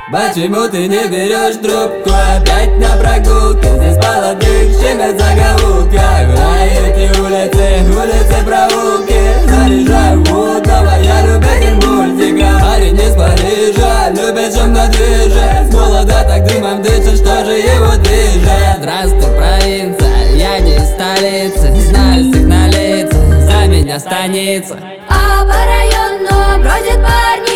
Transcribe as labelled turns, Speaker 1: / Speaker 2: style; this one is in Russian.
Speaker 1: Почему ты не берешь трубку? Опять на прогулке, здесь молодых щемят за закоулках. А эти улицы, проулки заряжаю мутного, я любитель мультика. Парень из Парижа, любит шумно движет. С молода так дымом дышит, что же его движет? Здравствуй, провинция, я не из столицы. Знаю всех на лицах, за меня станица.
Speaker 2: А по району бродят парни